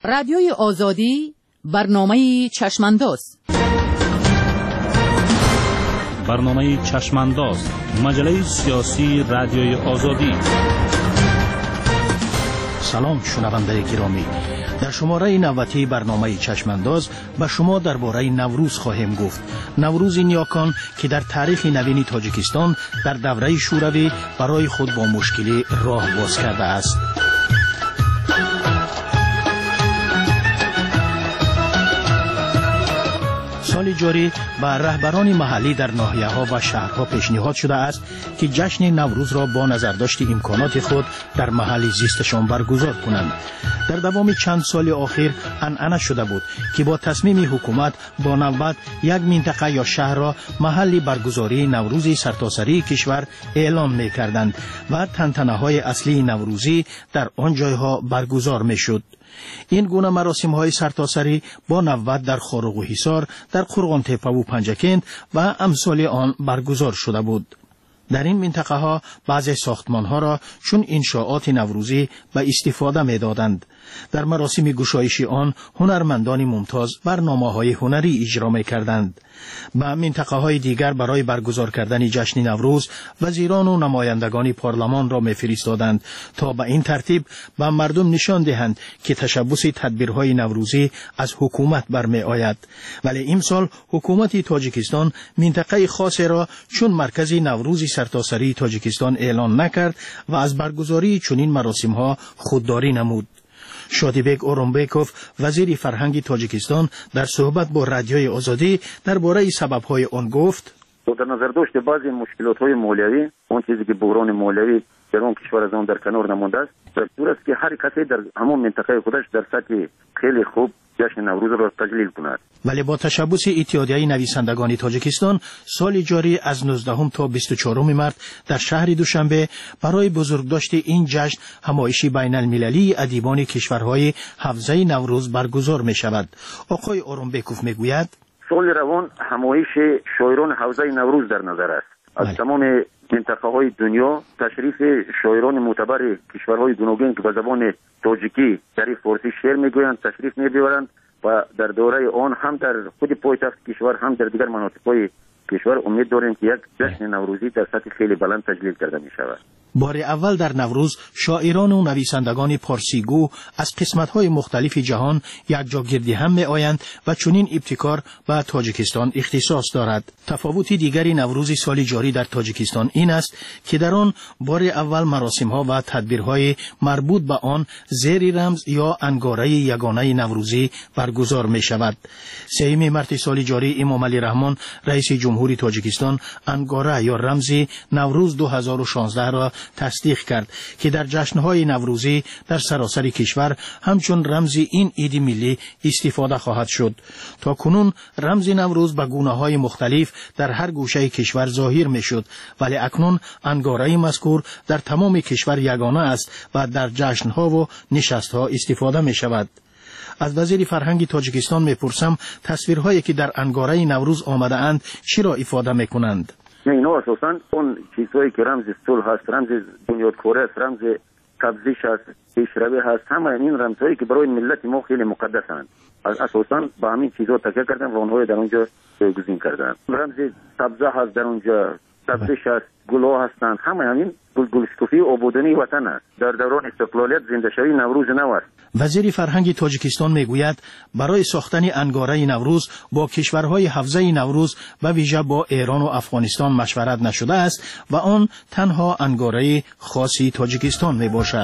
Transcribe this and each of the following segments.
رادیوی آزادی برنامه چشمانداز. برنامه چشمانداز، مجله سیاسی رادیوی آزادی. سلام شنونده گرامی، در شماره 90 برنامه چشمانداز به شما درباره نوروز خواهیم گفت. نوروز نیاکان که در تاریخ نوین تاجیکستان در دوره شوروی برای خود با مشکلی راه باز کرده است. سال جاری به رهبران محلی در ناحیه‌ها و شهرها پیشنهاد شده است که جشن نوروز را با نظرداشت امکانات خود در محل زیستشان برگزار کنند. در دوام چند سال اخیر عنعنه شده بود که با تصمیم حکومت با نوبت یک منطقه یا شهر را محل برگزاری نوروز سرتاسری کشور اعلام می‌کردند و تنتنه‌های اصلی نوروزی در آن جایها برگزار می‌شد. این گونه مراسم‌های سرتاسری با نوبت در خارق و حصار، در قرغان تپه و پنجکند و امثال آن برگزار شده بود. در این منطقه ها بعضی ساختمان ها را چون انشاءات نوروزی به استفاده می دادند. در مراسم گشایشی آن هنرمندان ممتاز برنامه‌های هنری اجرا می کردند. به منطقه های دیگر برای برگزار کردن جشن نوروز وزیران و نمایندگان پارلمان را می فرستادند تا به این ترتیب به مردم نشان دهند که تشبث تدبیرهای نوروزی از حکومت برمی آید. ولی امسال حکومت تاجیکستان منطقه خاصی را چون مرکز نوروز سرتاسری تاجیکستان اعلان نکرد و از برگزاری چنین مراسم ها خودداری نمود. شادیبک اورونبکوف وزیر فرهنگ تاجیکستان در صحبت با رادیوی آزادی درباره سبب‌های آن گفت: در نظر داشت بعضی مشکلات‌های مالیوی، اون چیزی که بحران مالیوی در اون کشور از آن در کنار نمونده است، در صورت که هر کسی در همون منطقه خودش در سطح خیلی خوب جشن نوروز را تجلیل کند. ولی با تشبث اتحادیه نویسندگان تاجیکستان سال جاری از 19 تا 24 مارس در شهر دوشنبه برای بزرگداشت این جشن همایشی بین المللی ادیبان کشورهای حوزه نوروز برگزار می شود. آقای اورونبکوف می گوید: سال روان همایش شاعران حوزه نوروز در نظر است. از تمام منطقه های دنیا تشریف شاعران معتبر کشورهای گوناگون که به زبان تاجیکی در فارسی شعر میگویند تشریف میبرند و در دوره آن هم در خود پایتخت کشور هم در دیگر مناطق کشور امید داریم که یک جشن نوروزی در سطح خیلی بلند تجلیل کرده می شود. بار اول در نوروز شاعران و نویسندگان پارسیگو از قسمت‌های مختلف جهان یکجا گردی هم می آیند و چنین ابتکار به تاجیکستان اختصاص دارد. تفاوت دیگری نوروز سال جاری در تاجیکستان این است که در آن بار اول مراسم‌ها و تدبیرهای مربوط به آن زیر رمز یا انگاره یگانه نوروزی برگزار می شود. 3 مارس سال جاری امام علی رحمان رئیس جمهوری تاجیکستان انگاره یا رمز نوروز 2016 را تصدیق کرد که در جشن‌های نوروزی در سراسر کشور همچون رمز این عید ملی استفاده خواهد شد. تا کنون رمز نوروز به گونه‌های مختلف در هر گوشه کشور ظاهر می‌شد، ولی اکنون انگاره مذکور در تمام کشور یگانه است و در جشن‌ها و نشست‌ها استفاده می‌شود. از وزیر فرهنگ تاجیکستان می‌پرسم تصویرهایی که در انگاره نوروز آمده اند چرا افاده می‌کنند؟ اینا اساساً اون چیزهایی که رمز صلح هست، رمز بنیادکاری است، رمز تبذیش است، پیشروی هست، همه این رمزهایی که برای ملت ما خیلی مقدسند، اساساً با همین چیزها تکیه کردن و اونها در اونجا جایگزین کردن. رمز تبذیح هست در اونجا، تبذیش است، گلها هستند، همه همین گلشکوفی آبادانی وطن است. در دوران استقلالیت زنده شوی نوروز نو است. وزیر فرهنگ تاجیکستان میگوید برای ساختن انگاره نوروز با کشورهای حوزه نوروز و ویژه با ایران و افغانستان مشورت نشده است و آن تنها انگاره خاصی تاجیکستان می باشد.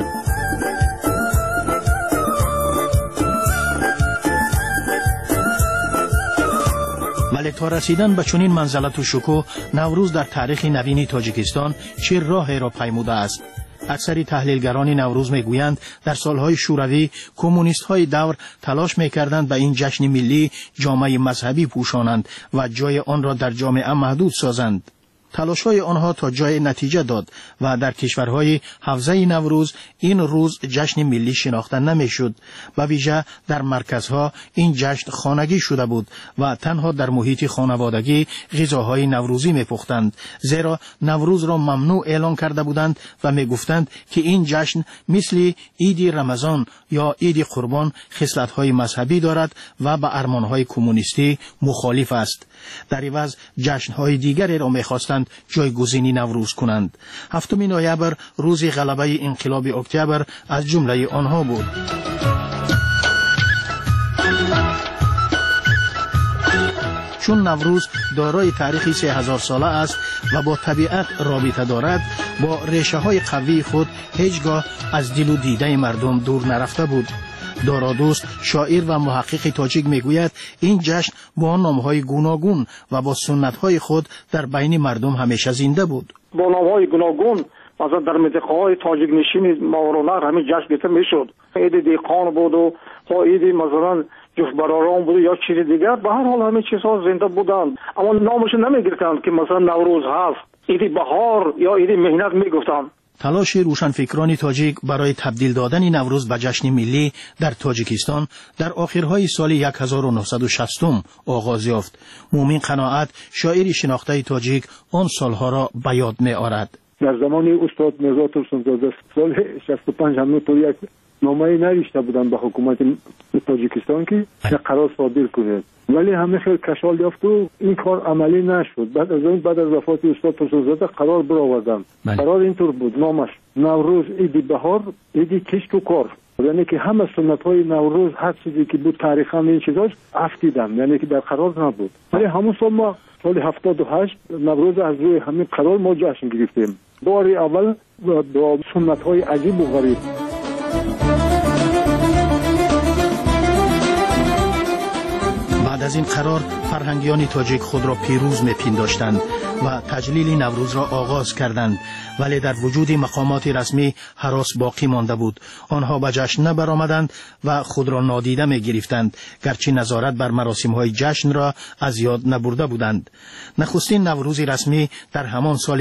ولی تا رسیدن به چنین منزلت و شکوه نوروز در تاریخ نوین تاجیکستان چه راهی را پیموده است؟ اکثر تحلیلگران نوروز میگویند در سالهای شوروی کمونیست‌های دور تلاش میکردند به این جشن ملی جامه مذهبی پوشانند و جای آن را در جامعه محدود سازند. تلاش‌های آنها تا جای نتیجه داد و در کشورهای حوزه نوروز این روز جشن ملی شناخته نمی‌شد. به ویژه در مرکزها این جشن خانگی شده بود و تنها در محیط خانوادگی غذاهای نوروزی می‌پختند، زیرا نوروز را ممنوع اعلان کرده بودند و می‌گفتند که این جشن مثل عید رمضان یا عید قربان خصلت‌های مذهبی دارد و به ارمان‌های کمونیستی مخالف است. در عوض جشن‌های دیگری را می‌خواستند جایگزینی نوروز کنند. 7 نوامبر روز غلبه انقلاب اکتبر از جمله آنها بود. چون نوروز دارای تاریخی 3000 ساله است و با طبیعت رابطه دارد، با ریشه‌های قوی خود هیچگاه از دل و دیده مردم دور نرفته بود. دارادوست شاعر و محقق تاجیک میگوید این جشن با نام‌های گوناگون و با سنت‌های خود در بین مردم همیشه زنده بود. با نام‌های گوناگون مثلا در منطقه‌های تاجیک نشین ماورانهر همین جشن گرفته میشد. عید دیقان بود و عید مثلا جفتبراران بود یا چیز دیگر، به هر حال همین چیزها زنده بودند، اما نامش نمیگرفتند که مثلا نوروز هست، عید بهار یا عید مهنت میگفتند. تلاش روشنفکران تاجیک برای تبدیل دادن نوروز به جشن ملی در تاجیکستان در آخرهای سال 1960 آغاز یافت. مومن قناعت شاعر شناخته تاجیک آن سالها را به یاد می‌آورد. در زمان استاد میرزا ترسونزاده سال 65 همینطور یک نامه نوشته بودند به حکومت تاجیکستان که قرار صادر کنه، ولی همه خیلی کشال یافت و این کار عملی نشد. بعد از وفات استاد ترسونزاده قرار برآوردند. قرار اینطور بود نامش نوروز عید بهار عید کشت و کار، یعنی که همه سنت‌های نوروز هر چیزی که بود تاریخاً این چیزاش افتیدن، یعنی که در قرار نبود. ولی همون سال ما سال 78 نوروز از روی همین قرار ما جشن گرفتیم، بار اول با سنت‌های عجیب و غریب. بعد از این قرار فرهنگیان تاجیک خود را پیروز می‌پنداشتند و تجلیل نوروز را آغاز کردند، ولی در وجود مقامات رسمی هراس باقی مانده بود. آنها به جشن نبرآمدند و خود را نادیده می‌گرفتند، گرچه نظارت بر مراسم‌های جشن را از یاد نبرده بودند. نخستین نوروز رسمی در همان سال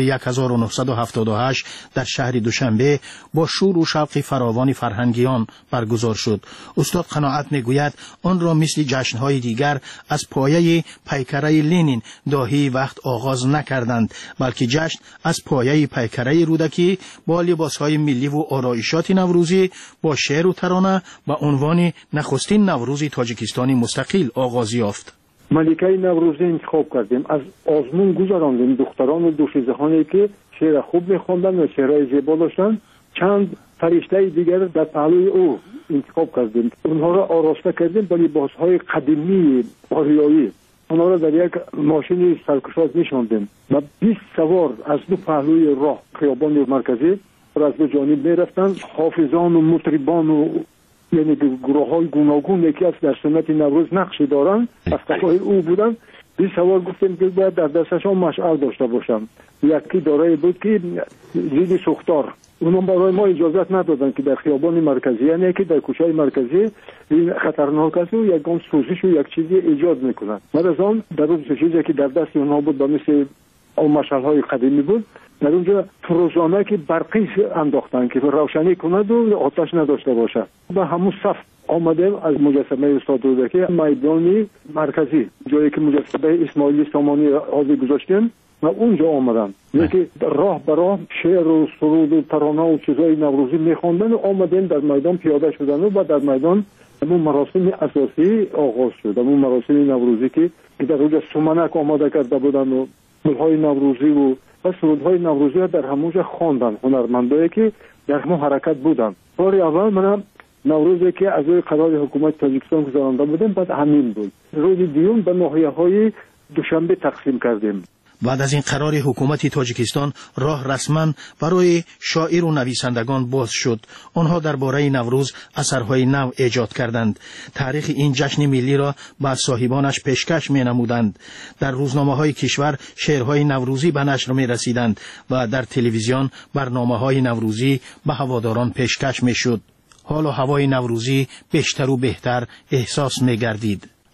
1978 در شهر دوشنبه با شور و شوق فراوان فرهنگیان برگزار شد. استاد قناعت می‌گوید آن را مثل جشن‌های دیگر از پایه پیکره لنین داهی وقت آغاز نکردند، بلکه جشن از پایه پیکره رودکی با لباسهای ملی و آرایشات نوروزی با شعر و ترانه به عنوان نخستین نوروز تاجیکستان مستقل آغاز یافت. ملکه نوروزی انتخاب کردیم، از آزمون گذراندیم دختران و دوشیزهانی که شعر خوب می‌خواندند و شعرهای زیبا داشتند. چند فرشته دیگر در پهلوی او انتخاب کردیم، اونها را آراسته کردیم با لباسهای قدیمی آریایی. اونها را در یک ماشین سرکشاز می‌شاندیم و 20 سوار از دو پهلوی راه خیابان مرکزی را از دو جانب می‌رفتند. حافظان و مطربان و یعنی گروه‌های گوناگون که از در سنت نوروز نقشی دارند از قفای او بودند. 20 سوار گفتیم که باید در دستشان مشعل داشته باشند. یکی دارای بود که زید سوختار، اونها برای ما اجازت ندادن که در خیابان مرکزی، یعنی که در کوچه مرکزی این خطرناک است و یکم سوزش و یک چیزی ایجاد میکنن. بعد از آن در اون چیزی که در دست اونها بود به مثل اون مشعل‌های قدیمی بود، در اونجا فروزانه که برقی انداختن که روشنی کند و آتش نداشته باشد. و همون صف آمدیم از مجسمه استاد رودکی میدانی مرکزی، جایی که مجسمه اسماعیل سامانی آوی گذاشتیم و اونجا آمدن، یکی راه به راه شعر و سرود و ترانه و چیزای نوروزی میخواندن و آمدن در میدان پیاده شدن و بعد در میدان همون مراسم اساسی آغاز شد. همون مراسم نوروزی که در اونجا سمنک آماده کرده بودن و گلهای نوروزی و سرودهای نوروزی در همونجا خواندن هنرمندایی که در همون حرکت بودن. بار اول من نوروزی که از روی قرار حکومت تاجیکستان گذرانده بودیم بعد همین بود. روز دیوم به ناحیه‌های دوشنبه تقسیم کردیم. بعد از این قرار حکومت تاجیکستان راه رسما برای شاعر و نویسندگان باز شد. آنها درباره نوروز اثرهای نو ایجاد کردند. تاریخ این جشن ملی را به صاحبانش پیشکش می نمودند. در روزنامه‌های کشور شعرهای نوروزی به نشر می رسیدند و در تلویزیون برنامه‌های نوروزی به هواداران پیشکش می شد. حال و هوای نوروزی بیشتر و بهتر احساس می گردید.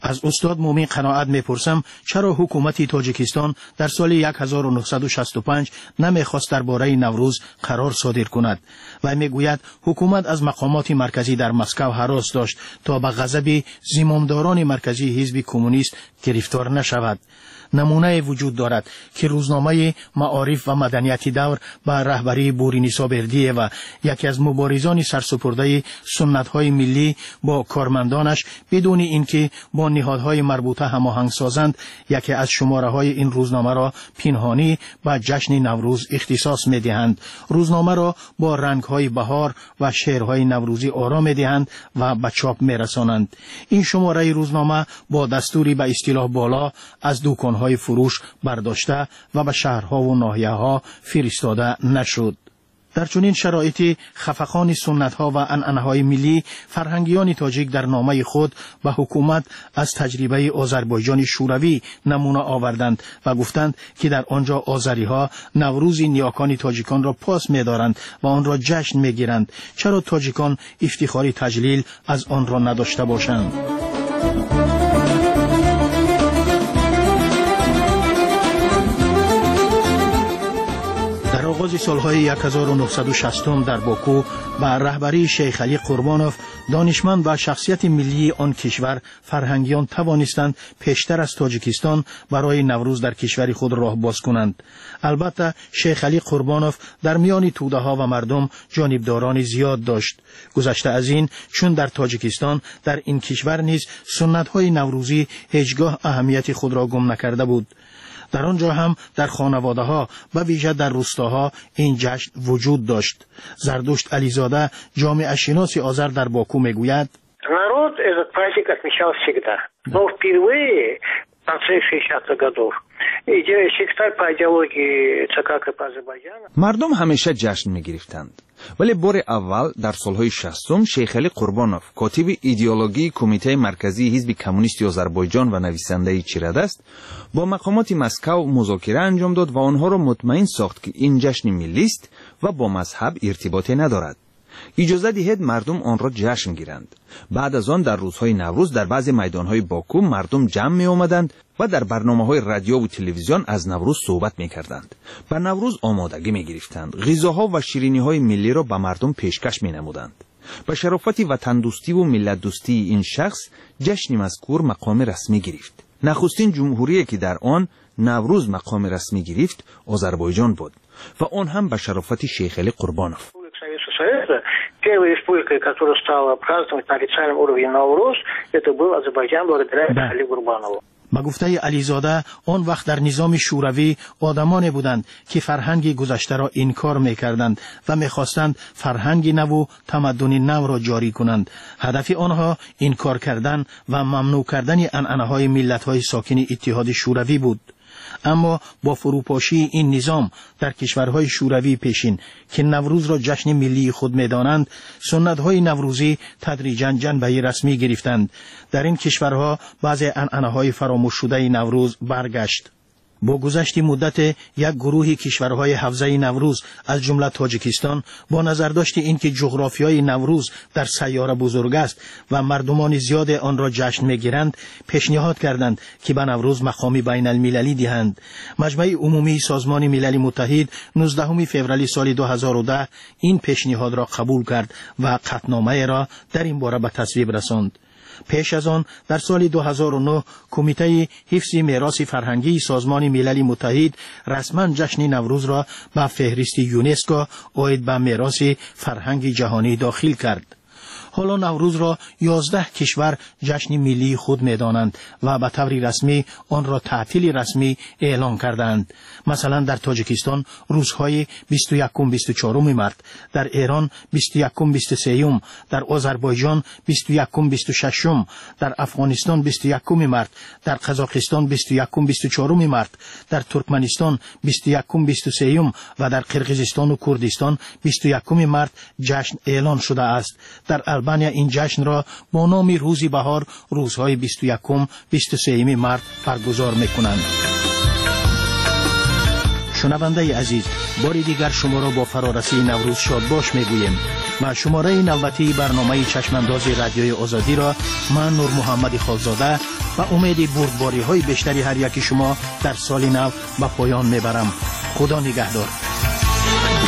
از استاد مومین قناعت میپرسم چرا حکومت تاجیکستان در سال 1965 نمیخواست درباره نوروز قرار صادر کند و میگوید حکومت از مقامات مرکزی در مسکو هراس داشت تا به غضب زمامداران مرکزی حزب کمونیست گرفتار نشود. نمونه وجود دارد که روزنامه معارف و مدنیتی دور به رهبری بورینیسا بردیه و یکی از مبارزان سرسپرده سنت‌های ملی با کارمندانش بدون اینکه با نهادهای مربوطه هماهنگ سازند یکی از شماره‌های این روزنامه را پنهانی به جشن نوروز اختصاص می‌دهند. روزنامه را با رنگ‌های بهار و شعرهای نوروزی آرام می‌دهند و به چاپ می‌رسانند. این شماره روزنامه با دستوری به اصطلاح بالا از دکان‌های فروش برداشته و به شهرها و ناحیه‌ها فرستاده نشد. در چنین شرایطی خفقان سنت‌ها و عنعنه‌های ملی فرهنگیان تاجیک در نامه خود به حکومت از تجربه آذربایجان شوروی نمونه آوردند و گفتند که در آنجا آذری‌ها نوروز نیاکان تاجیکان را پاس می‌دارند و آن را جشن می‌گیرند. چرا تاجیکان افتخاری تجلیل از آن را نداشته باشند؟ در آغاز سالهای 1960 در باکو به رهبری شیخ علی قربانوف دانشمند و شخصیت ملی آن کشور فرهنگیان توانستند پیشتر از تاجیکستان برای نوروز در کشور خود راه باز کنند. البته شیخ علی قربانوف در میان توده ها و مردم جانبداران زیاد داشت. گذشته از این چون در تاجیکستان در این کشور نیز سنت های نوروزی هیچگاه اهمیت خود را گم نکرده بود. در آنجا هم در خانواده ها و ویژه در روستاها این جشن وجود داشت. زردشت علیزاده جامعه شناس آذر در باکو میگوید народ этот праздник отмечал всегда. Но впервые в конце 60-х годов секретарь по идеологии ЦК КП Азербайджана مردم همیشه جشن می‌گرفتند. ولی بار اول در سالهای 60 شیخ علی قربانوف کاتب ایدئولوژی کمیته مرکزی حزب کمونیست آذربایجان و نویسنده چیردست با مقامات مسکو مذاکره انجام داد و آنها را مطمئن ساخت که این جشن ملی است و با مذهب ارتباطی ندارد. اجازه دهید مردم آن را جشن گیرند. بعد از آن در روزهای نوروز در بعضی میدانهای باکو مردم جمع می آمدند و در برنامه‌های رادیو و تلویزیون از نوروز صحبت می‌کردند. به نوروز آمادگی می‌گرفتند. غذاها و شیرینی‌های ملی را به مردم پیشکش می‌نمودند. به شرافت وطن دوستی و ملت دوستی این شخص جشن مذکور مقام رسمی گرفت. نخستین جمهوریه که در آن نوروز مقام رسمی گرفت آذربایجان بود و آن هم به شرافت شیخ علی قربانوف. Первая республика, которая стала праздновать на официальном уровне Навруз, это был Азербайджан благодаря Али Гурбанову. با گفته علیزاده آن وقت در نظام شوروی آدمانی بودند که فرهنگ گذشته را انکار می‌کردند و می‌خواستند فرهنگ نو و تمدن نو را جاری کنند. هدف آنها انکار کردن و ممنوع کردن عنعنه‌های ملت‌های ساکن اتحاد شوروی بود. اما با فروپاشی این نظام در کشورهای شوروی پیشین که نوروز را جشن ملی خود می‌دانند، سنت‌های نوروزی تدریجاً جنبه رسمی گرفتند. در این کشورها بعضی عنعنه‌های فراموش شده نوروز برگشت. با گذشت مدت یک گروه کشورهای حوزه نوروز از جمله تاجیکستان با نظر داشت اینکه جغرافیای نوروز در سیاره بزرگ است و مردمان زیاد آن را جشن می‌گیرند، پیشنهاد کردند که به نوروز مقامی بین المللی دهند. مجمع عمومی سازمان ملل متحد 19 فوریه سال 2010 این پیشنهاد را قبول کرد و قطعنامه را در این باره به تصویب رساند. پیش از آن در سال 2009 کمیته حفظ میراث فرهنگی سازمان ملل متحد رسما جشن نوروز را به فهرست یونسکو عاید به میراث فرهنگ جهانی داخل کرد. حالا نوروز را 11 کشور جشن ملی خود می‌دانند و به طور رسمی آن را تعطیل رسمی اعلان کردند. مثلا در تاجیکستان روزهای 21-24 مارت، در ایران 21-23، در آذربایجان 21-26، در افغانستان 21 مارت، در قزاقستان 21-24 مارت، در ترکمنستان 21-23 و در قرقیزستان و کردستان 21 مارت جشن اعلان شده است. در البانیا این جشن را با نام روزی بهار روزهای 21-23 مارت برگزار می‌کنند. شنونده عزیز، باری دیگر شما را با فرارسی نوروز شاد باش میگویم و شماره نوبتی برنامه چشمانداز رادیوی آزادی را من نور محمد خالزاده و امید بردباری های بیشتری هر یکی شما در سال نو به پایان میبرم. خدا نگهدار.